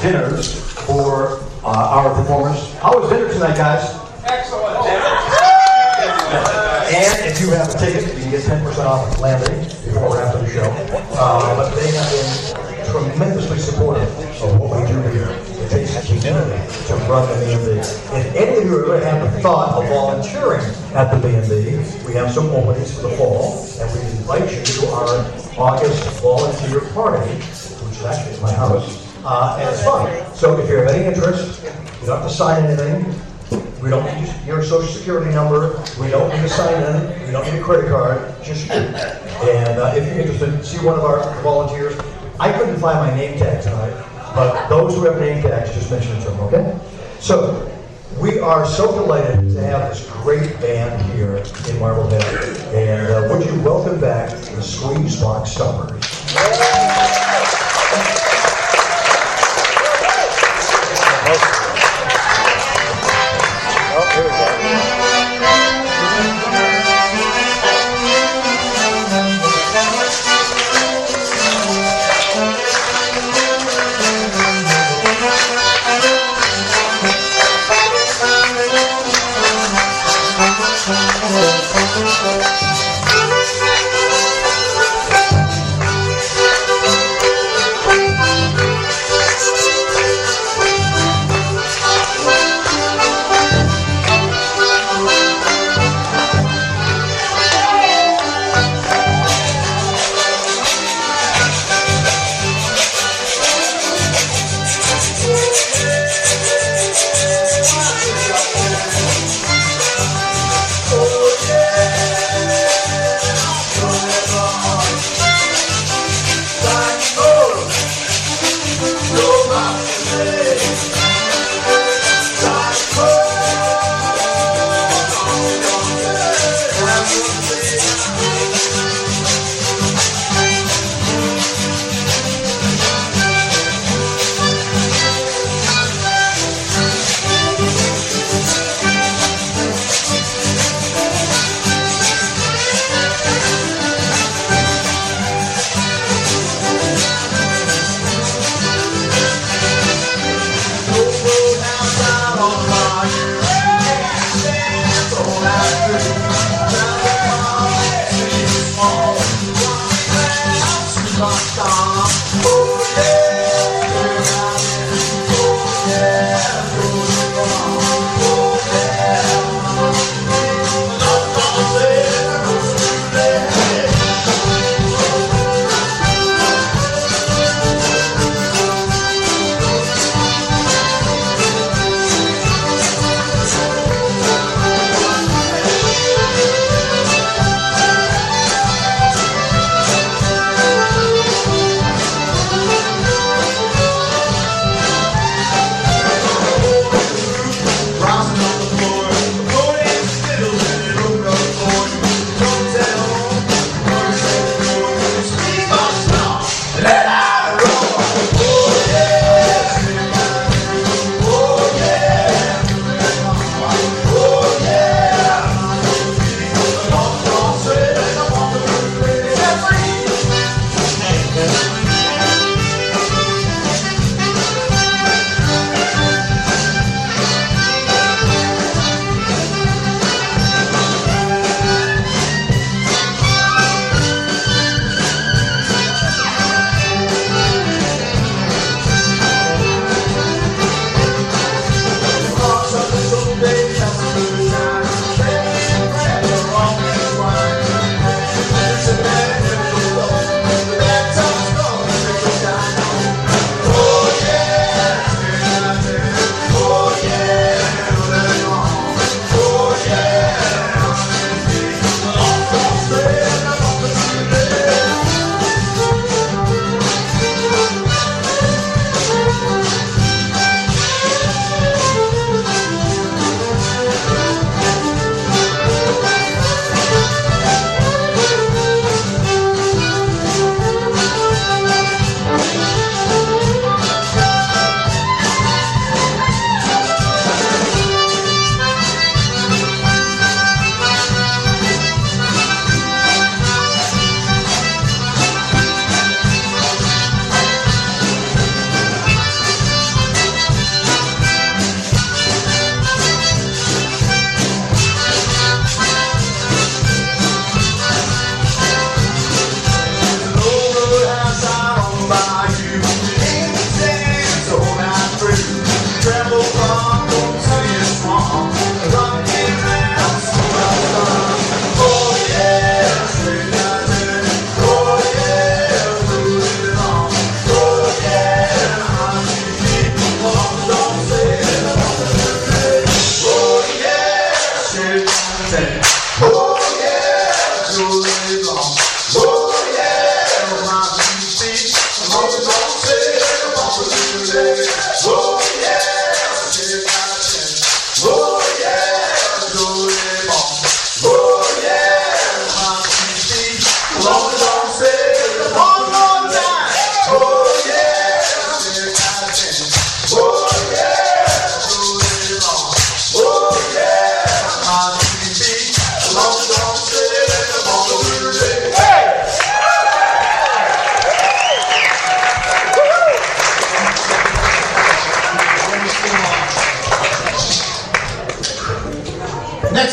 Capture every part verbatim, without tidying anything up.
dinners for uh, our performers. How was dinner tonight, guys? Excellent. And if you have a ticket, you can get ten percent off landing before or after the show. Uh, but they have been tremendously supportive of what we do here. It takes a community to run the B and B. If any of you ever have the thought of volunteering at the B and B, we have some openings for the fall, and we invite you to our August volunteer party, which is actually at my house, uh, and it's fun. So if you have any interest, you don't have to sign anything. We don't need your social security number. We don't need to sign in. We don't need a credit card. Just you. And uh, if you're interested, see one of our volunteers. I couldn't find my name tag tonight, but those who have name tags, just mention it to them, okay? So we are so delighted to have this great band here in Marblehead. And uh, would you welcome back the Squeezebox Stompers? Oh, here we go.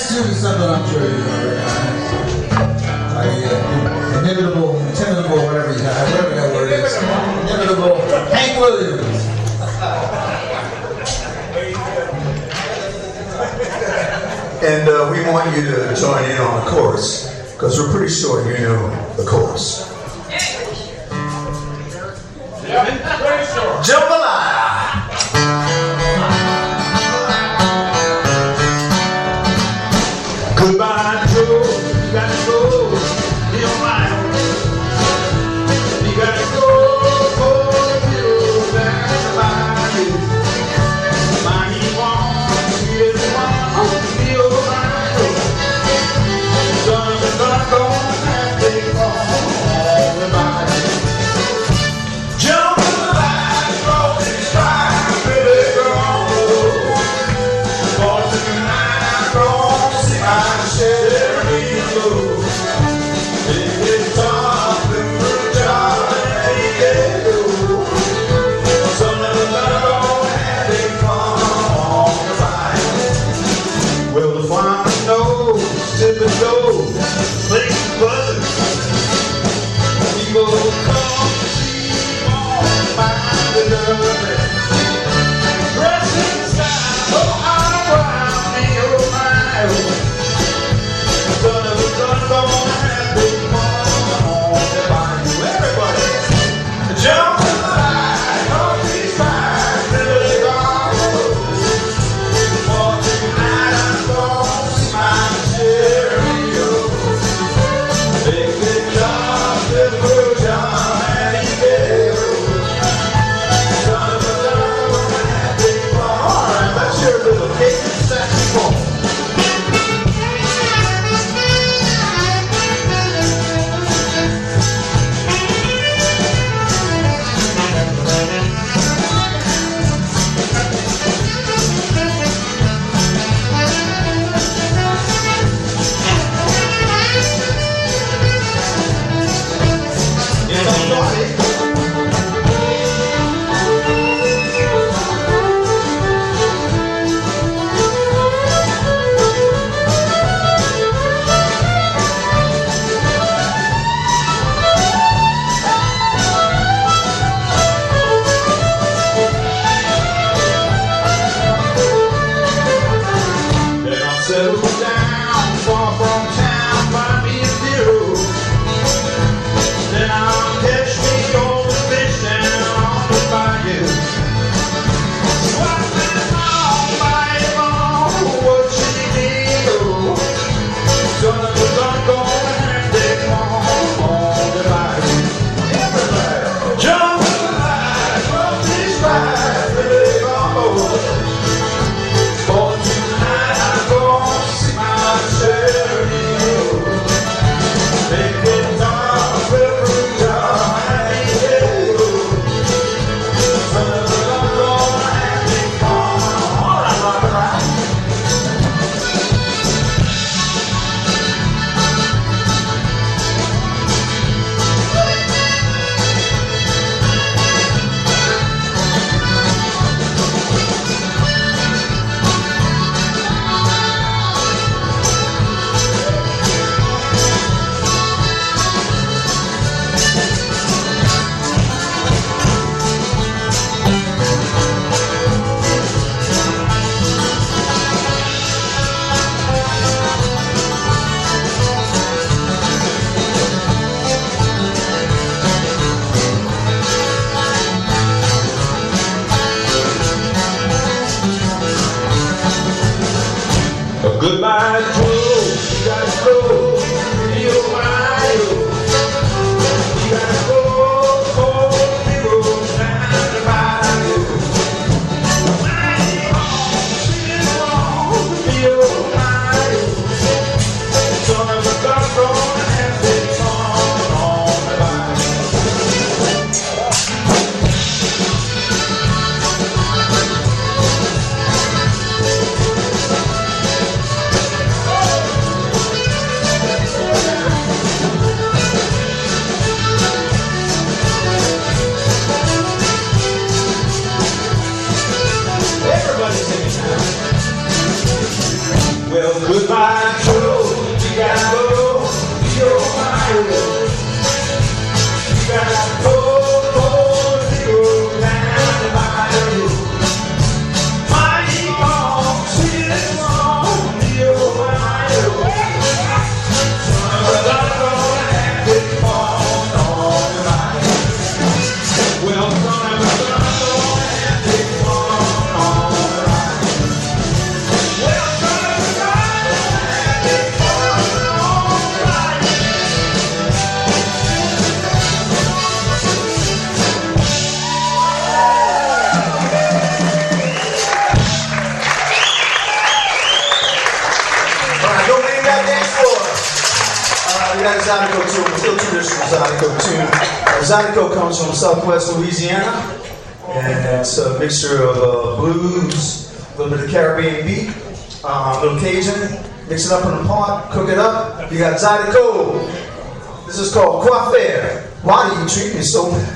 tune is something I'm sure you know recognize. Like, uh, inimitable, inimitable, whatever you have, whatever that word is. Inimitable Hank Williams. And uh, we want you to join in on the chorus, because we're pretty sure you know the chorus. Jambalaya! Goodbye, Joe. You gotta go. Be alright. You gotta go for you. That's about it. Money won't be one. Be alright. Son's not gonna have to call everybody. Jump in the line, roll. got a Zydeco tune, still traditional Zydeco tune. Uh, Zydeco comes from Southwest Louisiana, and it's a mixture of uh, blues, a little bit of Caribbean beat, uh, a little Cajun. Mix it up in a pot, cook it up. You got Zydeco. This is called Coiffure. Why do you treat me so bad?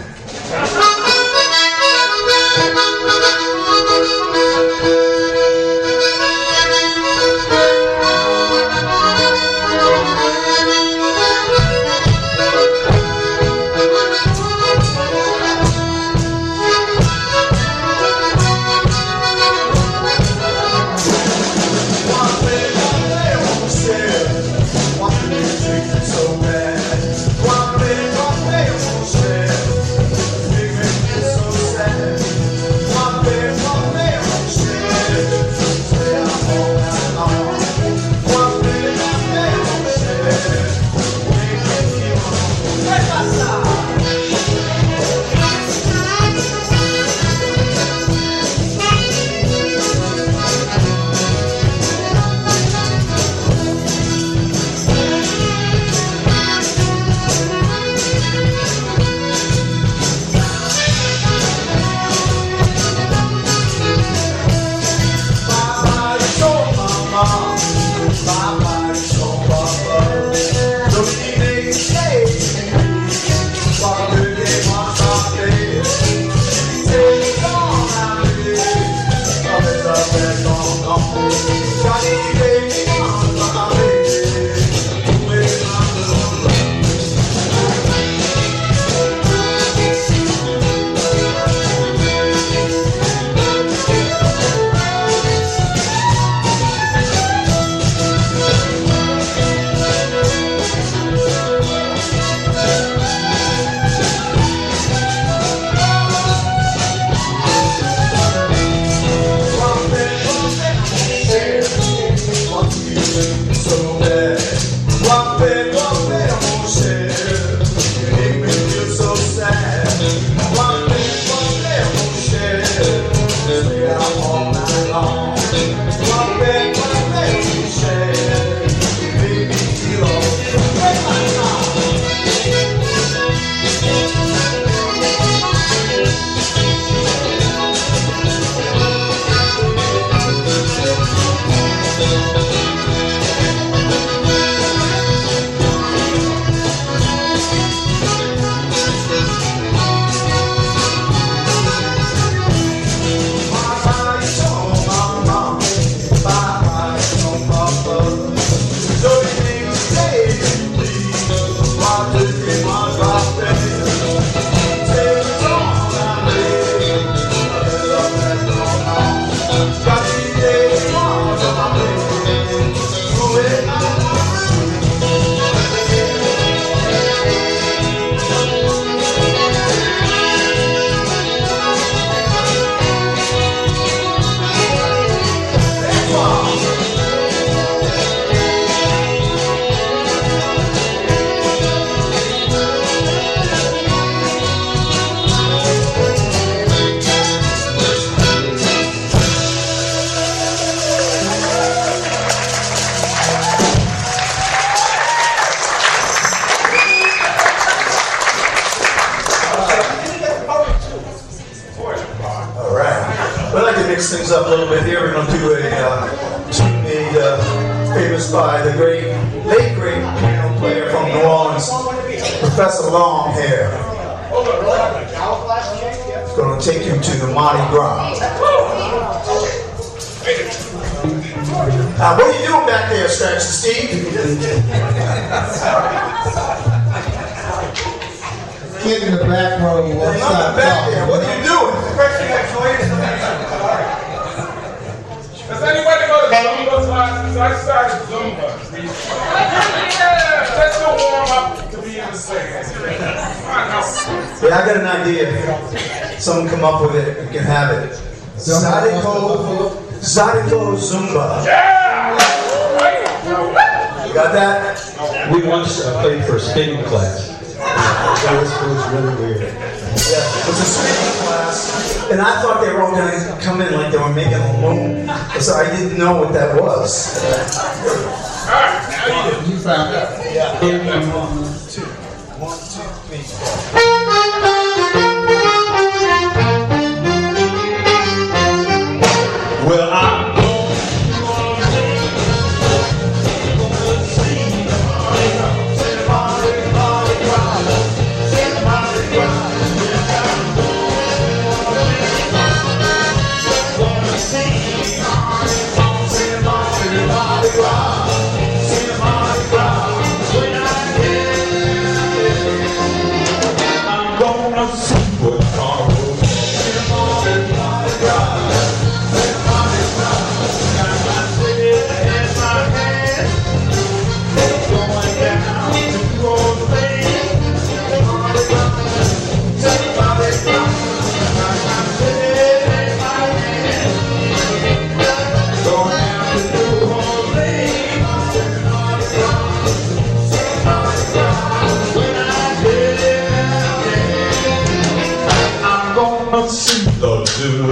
Mix things up a little bit here. We're going to do a uh, tune made uh, famous by the great, late great piano player from New Orleans, Professor Longhair. It's going to take you to the Mardi Gras. Uh, what are you doing back there, Stretch Steve? Kid in the back row won't stop back there. What are you doing? Does anybody go to Zumba classes? I started Zumba. Yeah, let's go warm up to be in the same. Yeah, I got an idea. Someone come up with it. You can have it. Zydeco, Zydeco Zumba. Yeah! You got that? We once uh, played for a spinning class. It was, it was really weird. Yeah, it was a spinning class, and I thought they were all going to come in like they were making a moon. So I didn't know what that was. All right. You found out. Yeah. One, two, one, two, three, four. Well, I'm going to see the Mardi Gras, see the Mardi Mardi Gras, see the Mardi Gras. Yes, I'm going to see the Mardi Gras, see the Mardi Mardi Gras, see the Mardi Gras. When I get there, I'm gonna see what Carnival is. See the Mardi Mardi Gras. See the zoo.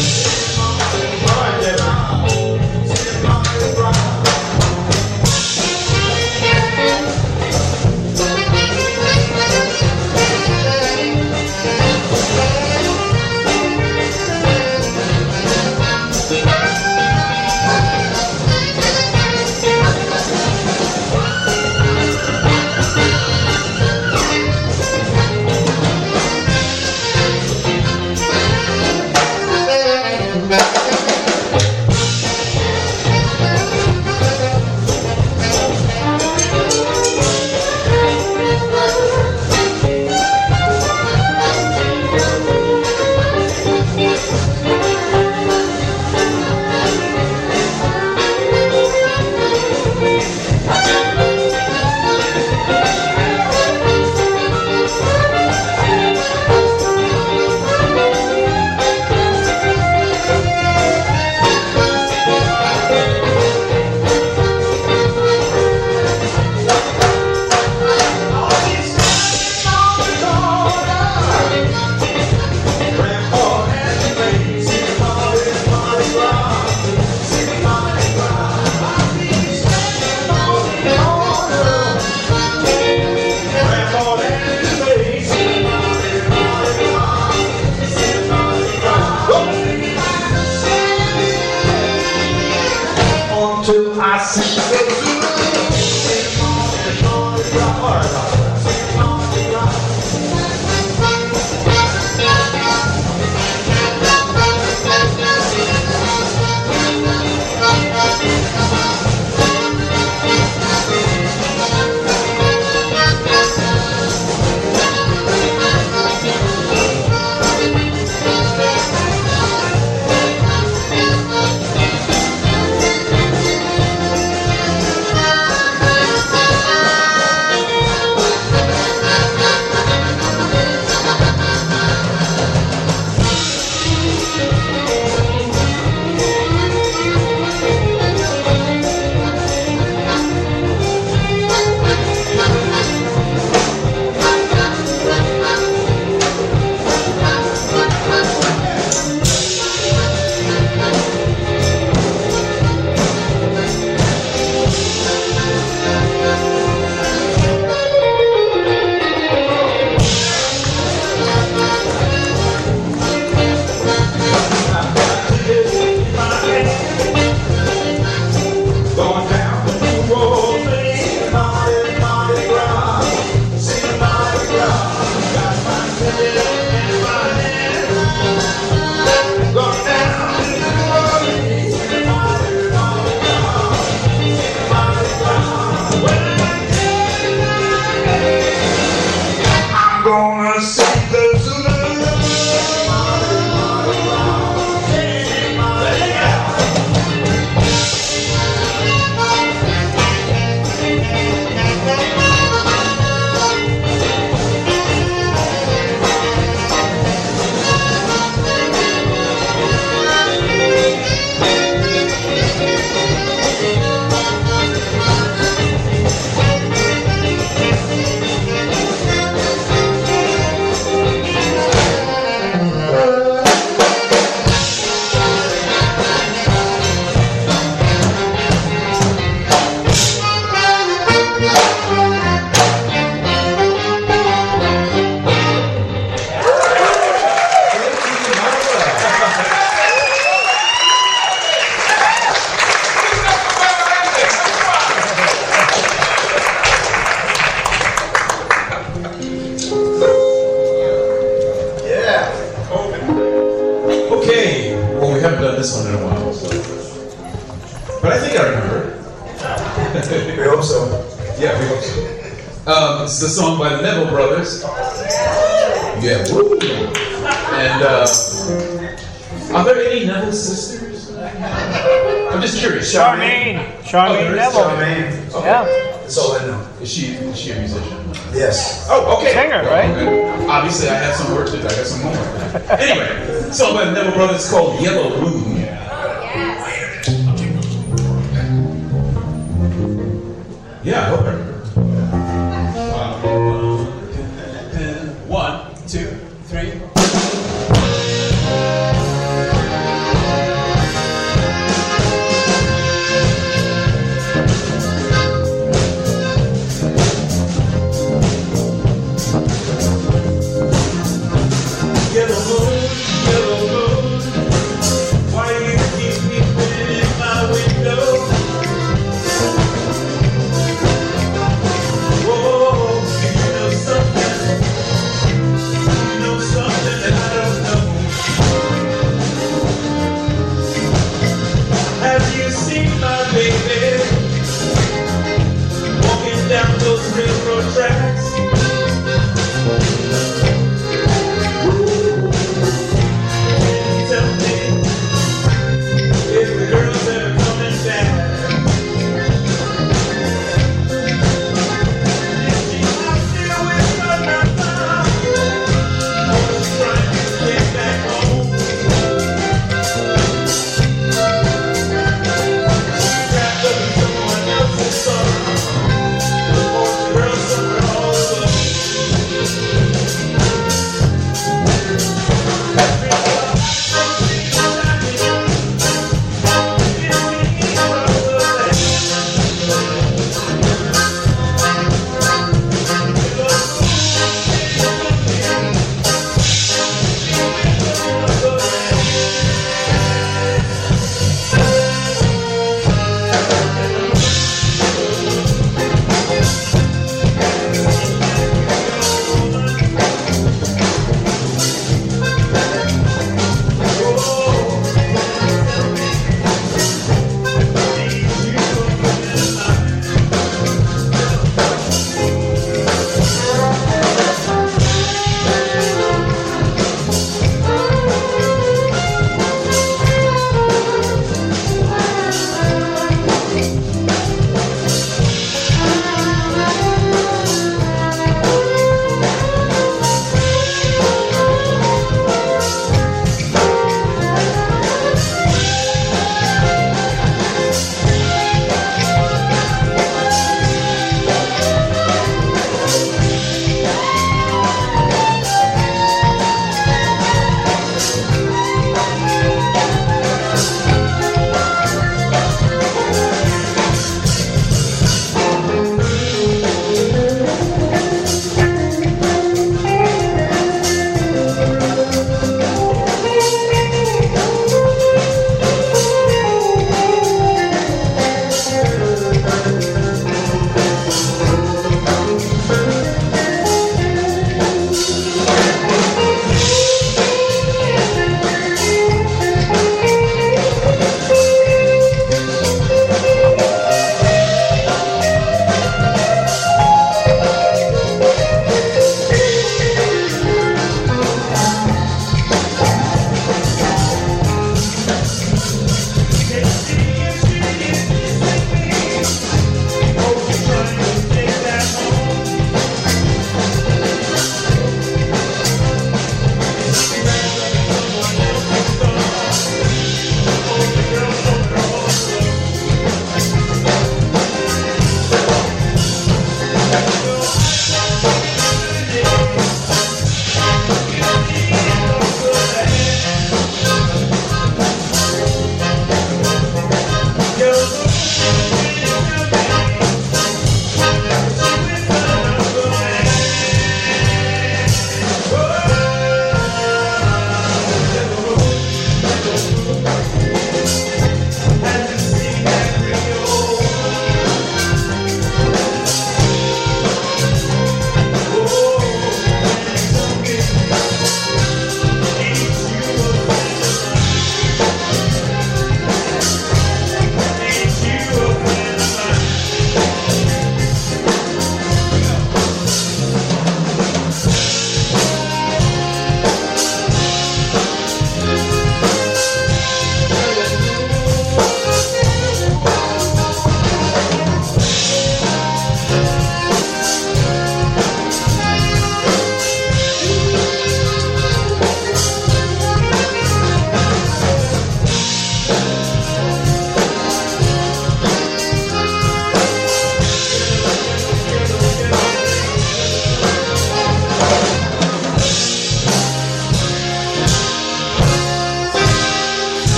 Until I see the zoo. this one in a while. So. But I think I remember it. We hope so. Yeah, we hope so. Um, it's the song by the Neville Brothers. Yeah, woo! And uh, are there any Neville sisters? I'm just curious. Charmaine. Charmaine Oh, Neville. Charmaine. Okay. Yeah. That's all I know. Is she is she a musician? Yes. Oh, okay. Singer, right? Okay. Obviously, I have some work to do. I got some homework. Anyway, song by the Neville Brothers called Yellow Moon. Yeah, I hope I remember. One, two, three. Yellow moon, yellow moon, why you keep peeping in my window? Whoa, you know something, you know something that I don't know.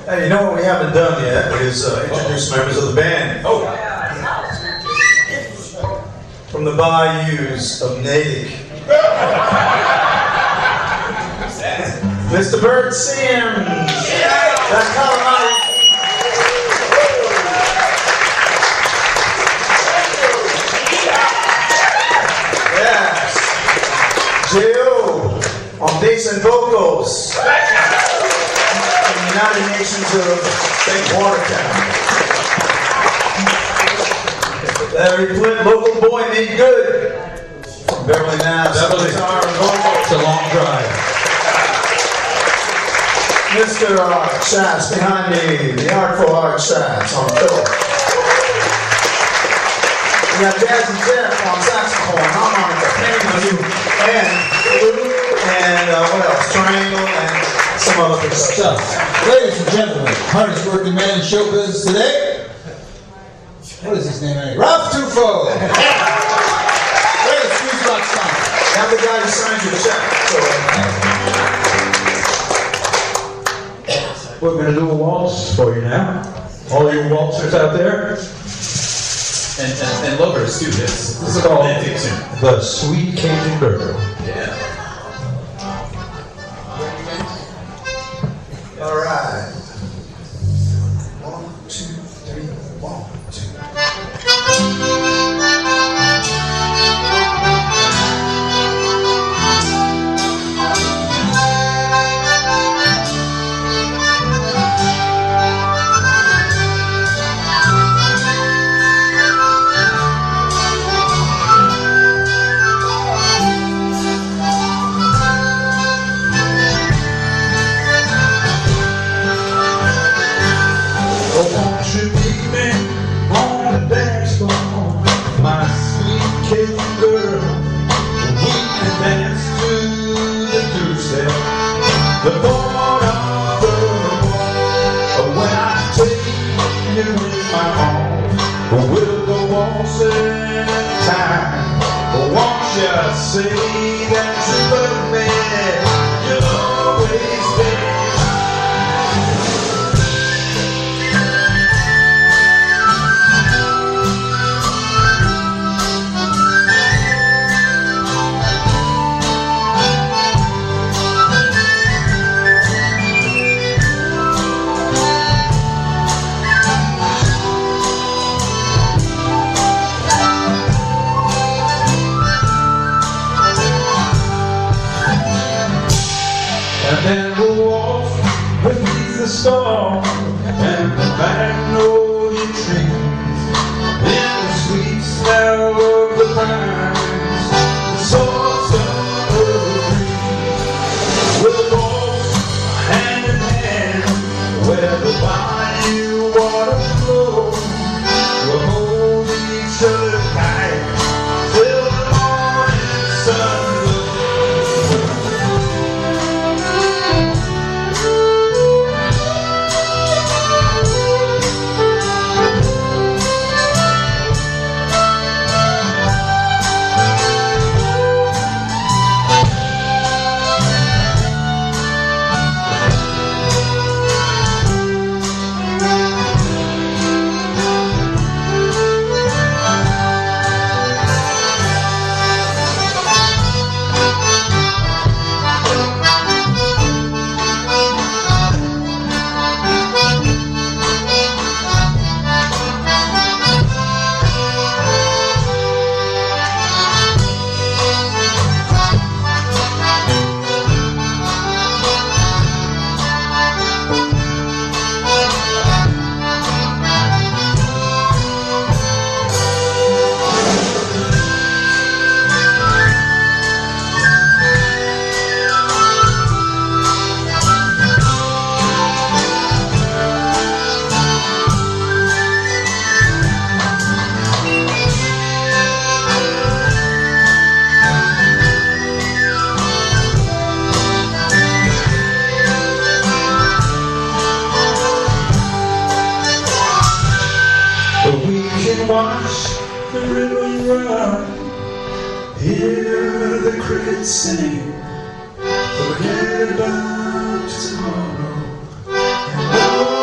Hey, you know what we haven't done yet is uh, introduce members of the band. Oh. From the bayous of Natick. Mister Bert Sims. That Colorado. Yes. J O on bass and vocals. From the United Nations of Saint Watertown. Larry Flint, local boy made good. From Beverly, Mass. Beverly. Guitar and vocals. It's a long drive. Mister Art Schatz behind me, the Artful Art Schatz on fiddle. We got Jazzy Jeff on saxophone, harmonica, piano, and flute, and uh, what else? Triangle, and some other good stuff. Ladies and gentlemen, hardest working man in show business today. What is his name anyway? Ralph Tufo! Great squeeze box song. That's the guy who signed your check. So, We're going to do a waltz for you now. All you waltzers out there, And, and, and lovers too. This, this is a called romantic tune. the Sweet Cajun Girl. Yeah. all right. One, two, three, one, two. Oh, won't you meet me on the dance floor, my sweet Cajun girl? We can dance to the two-step, the board of the wall. When I take you in my arms, we'll go waltzing in time. Won't you say that you love me? You'll always be. And then we'll walk beneath the stars and the magnolia trees, in the sweet smell of the pines, the soft summer breeze. We'll walk hand in hand where the bayou waters flow. We'll hold each other tight till the morning sun glows. Watch the river run, hear the crickets sing, forget about tomorrow, and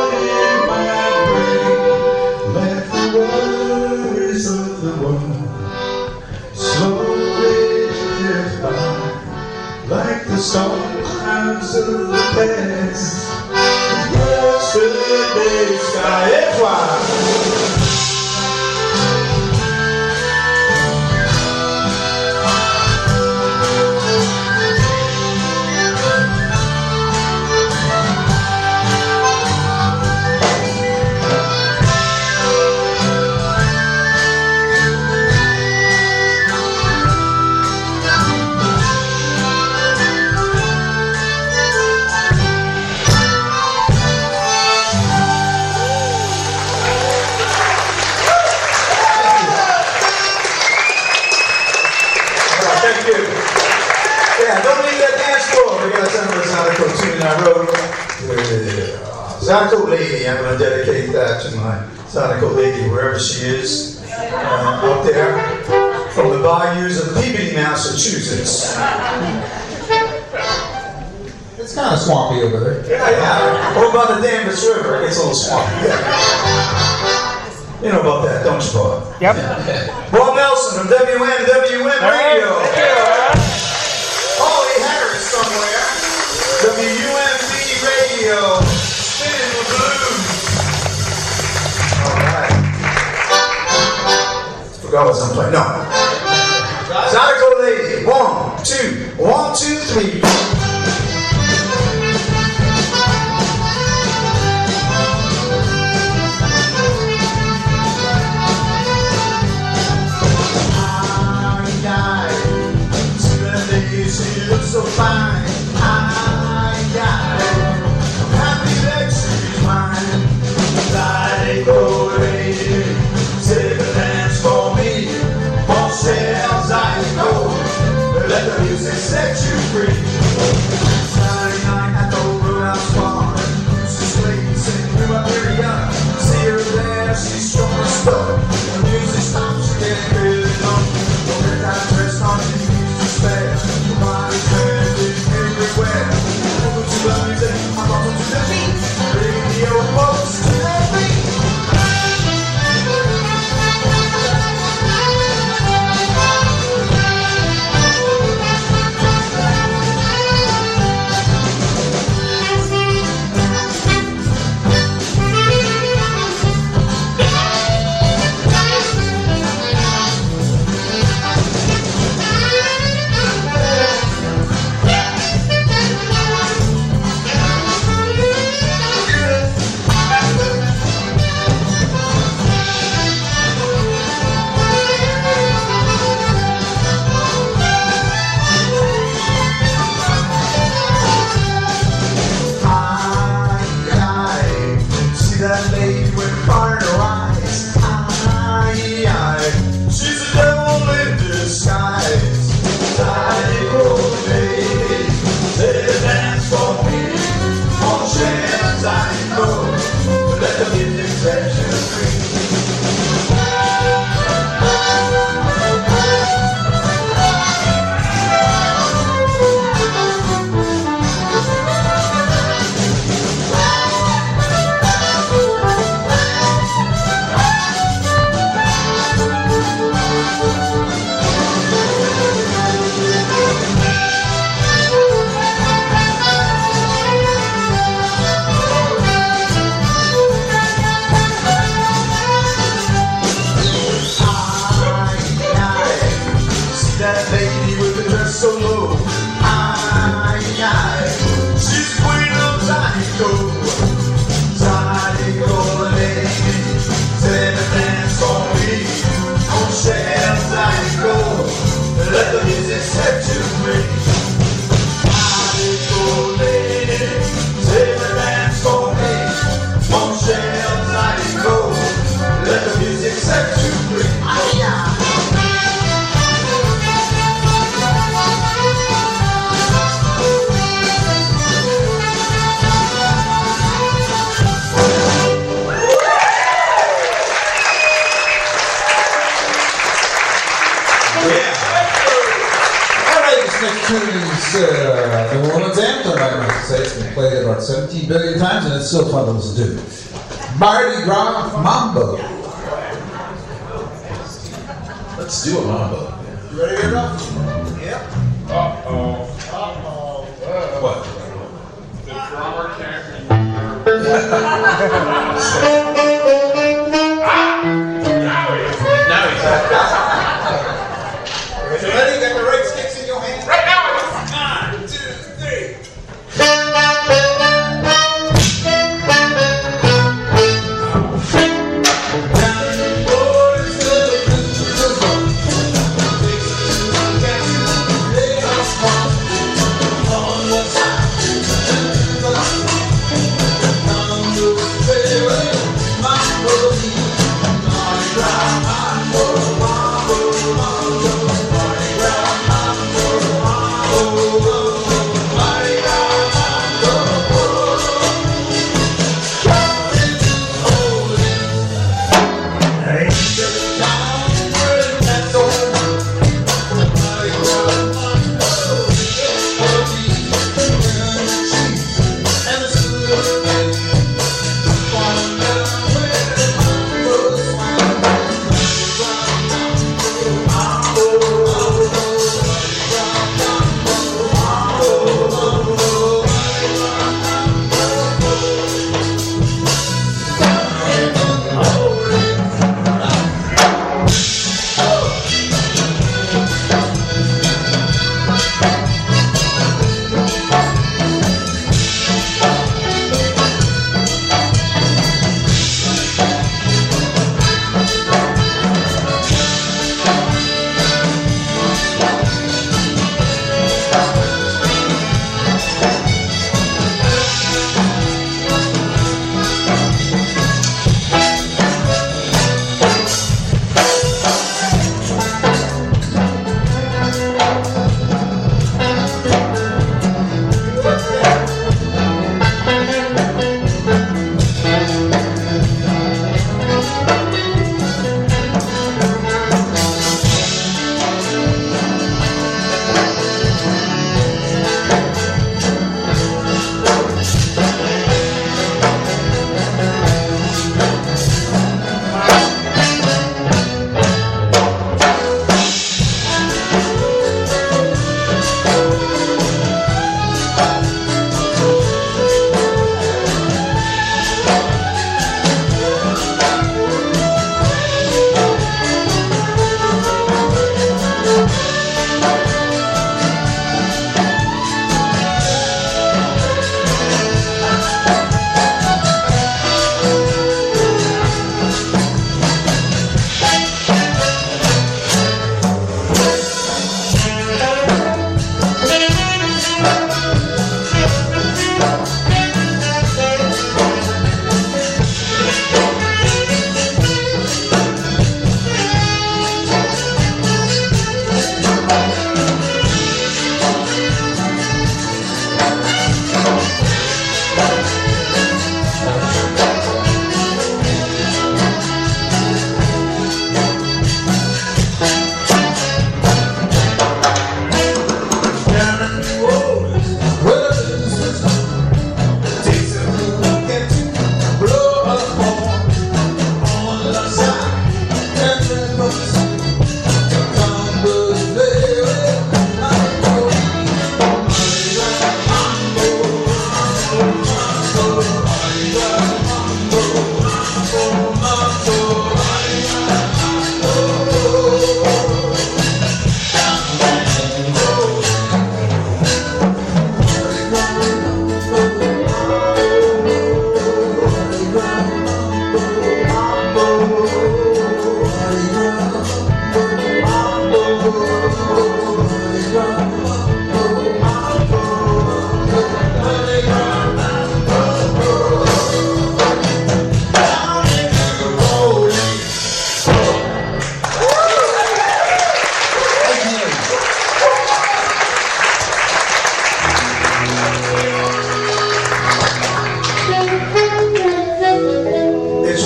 Zydeco Lady, I'm going to dedicate that to my Zydeco Lady, wherever she is, uh, out there, from the bayous of Peabody, Massachusetts. It's kind of swampy over there. Yeah, yeah. What about the Danvers River? It gets a little swampy. Yeah. You know about that, don't you, Bob? Yep. Bob Nelson from W N W N Radio. Holly Harris somewhere. W N B Radio. Spinning the blues. All right. Forgot what I'm playing. No. Zydeco Lady. One, two, one, two, three. She looks so fine. I got it. I'm happy that she's mine. Zydeco Lady, save the dance for me. Bon cher Zydeco, let the music set you free. Saturday night at the Roadhouse Bar, Lucy's lady singing through my area. See her there, she's strong and stuck. The music stops, she gets really low. Don't get that dress on, she needs to spare. Everybody's turning everywhere. Welcome to the music, I'm welcome to the beat. Radio folks to the beat. That lady with fire in her eyes. Aye, aye. She's a devil in disguise. Zydeco Lady, say the dance for me. Mon cher Zydeco, let the music set you free. That lady with the dress so low. Aye, aye. She's queen of Zydeco. Zydeco Lady, say the dance for me. Mon cher Zydeco, let the music set you free. Zydeco Lady, say the dance for me. Mon cher Zydeco, let the music set you free. Aye, aye. Next tune is uh, the Woman's Anthem, I might say. It's been played about seventeen billion times and it's still fun to listen to. Mardi Gras Mambo. Let's do a mambo. You ready to get up? Uh oh. Uh oh. What? The drummer can't be. Now he's. Now he's You ready? Get the right sticks in your hand. Right now it's. One, two, three.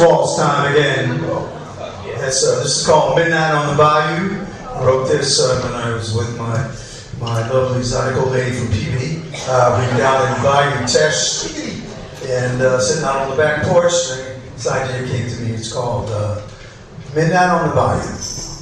waltz time again. Yes, uh, this is called Midnight on the Bayou. I wrote this uh, when I was with my my lovely Zydeco lady from P B. Uh, we were down in Bayou Teche and uh, sitting out on the back porch. This idea came to me. It's called uh, Midnight on the Bayou.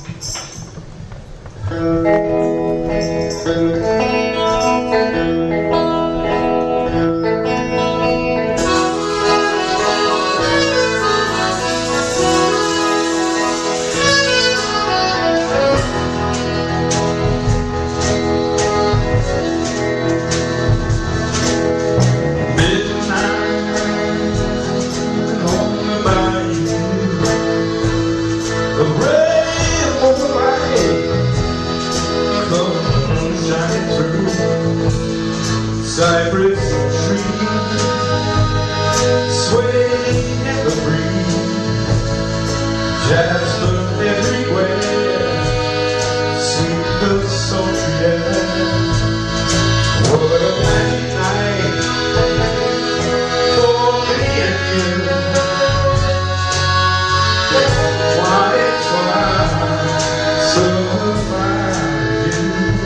Cypress tree swaying in the breeze, jasper everywhere, sweet the sultry air. What a magic night for me and you. Why it's why so fine you.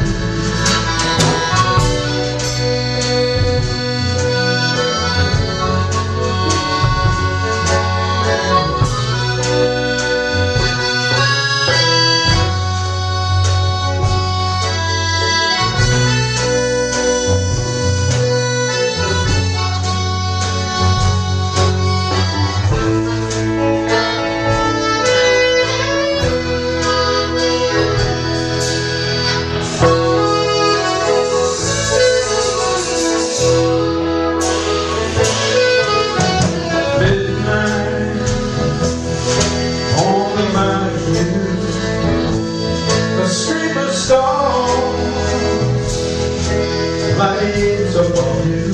Lights upon you,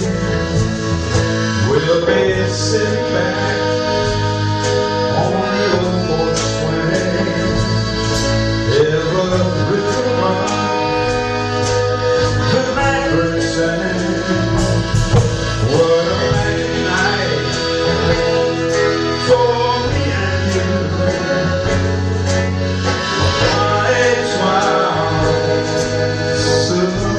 we'll be sitting back on the old porch swing. Ever river run, the night bird sang. What a magic night for me and you. Lights wild, silver.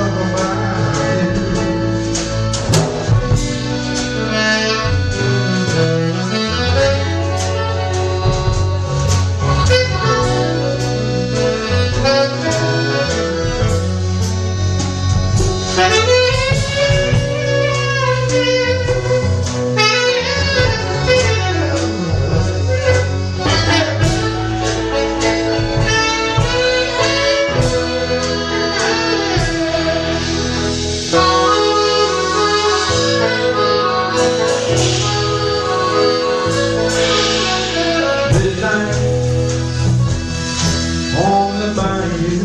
On the bayou,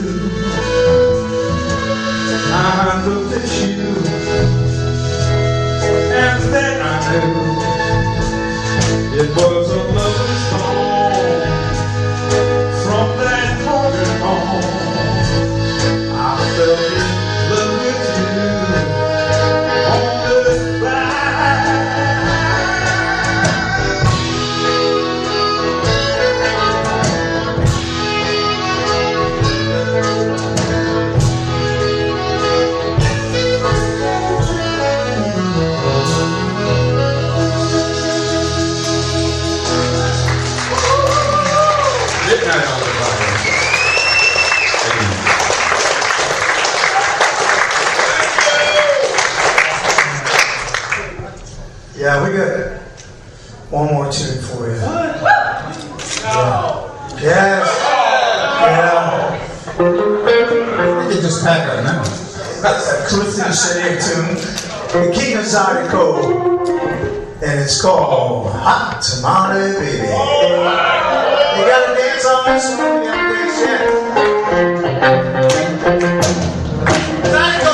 I looked at you, and then I knew it was a lovely song. From that moment on, I fell in love with you on the ride. Midnight on the Bayou. Yeah, we got one more tune for you. Yeah. Yes. Yeah. We can just pack right now. That's a Clifton City tune. The King of Zydeco. And it's called Hot Tamale Baby. You gotta dance on this one. You gotta dance yet. Zydeco.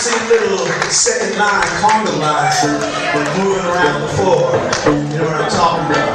sing a little second line, conga line, with moving around the floor. You know what I'm talking about?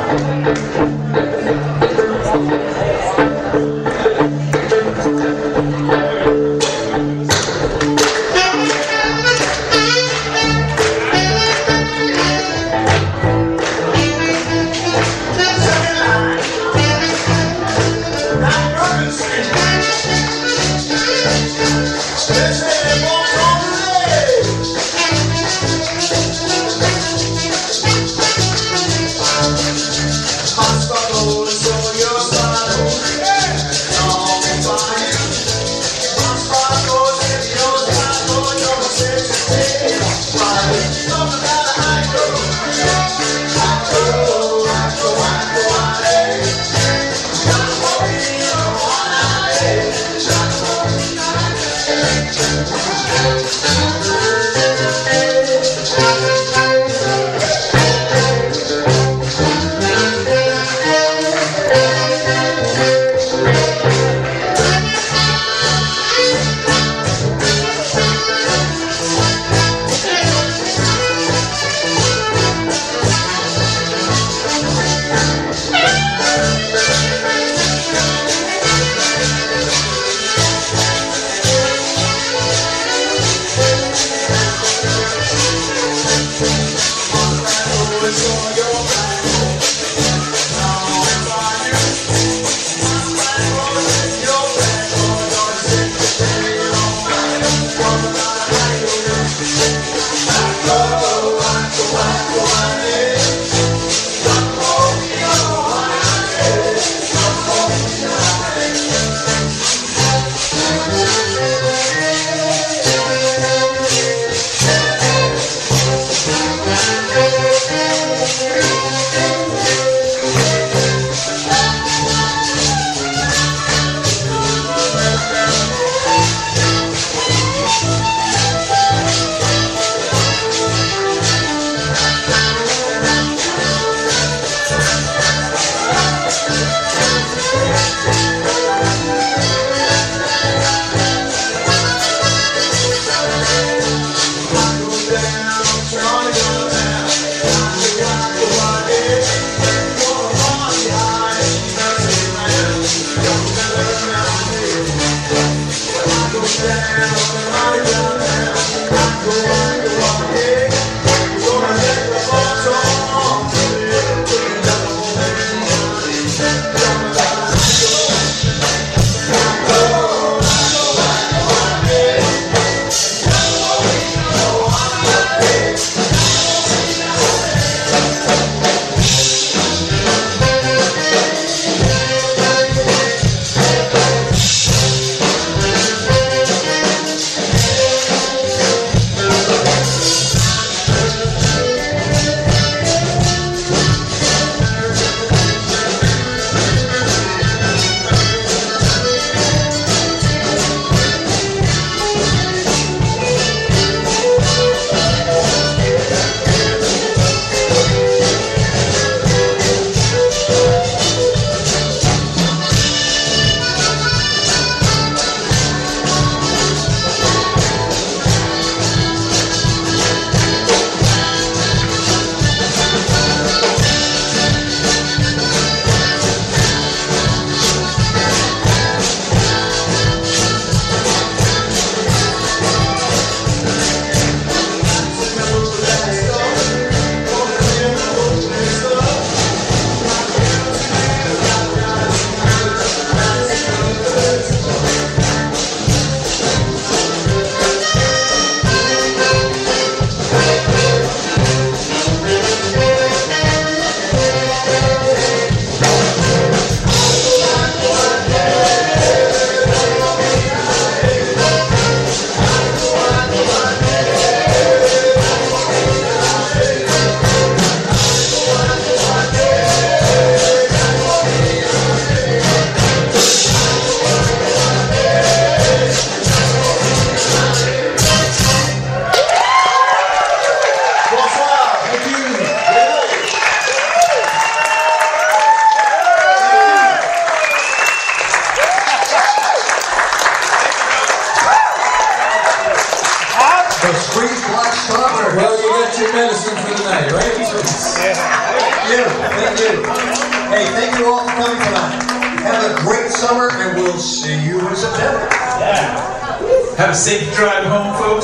tonight, right? Thank you. Thank you. Hey, thank you all for coming tonight. Have a great summer, and we'll see you in September. Have a safe drive home, folks.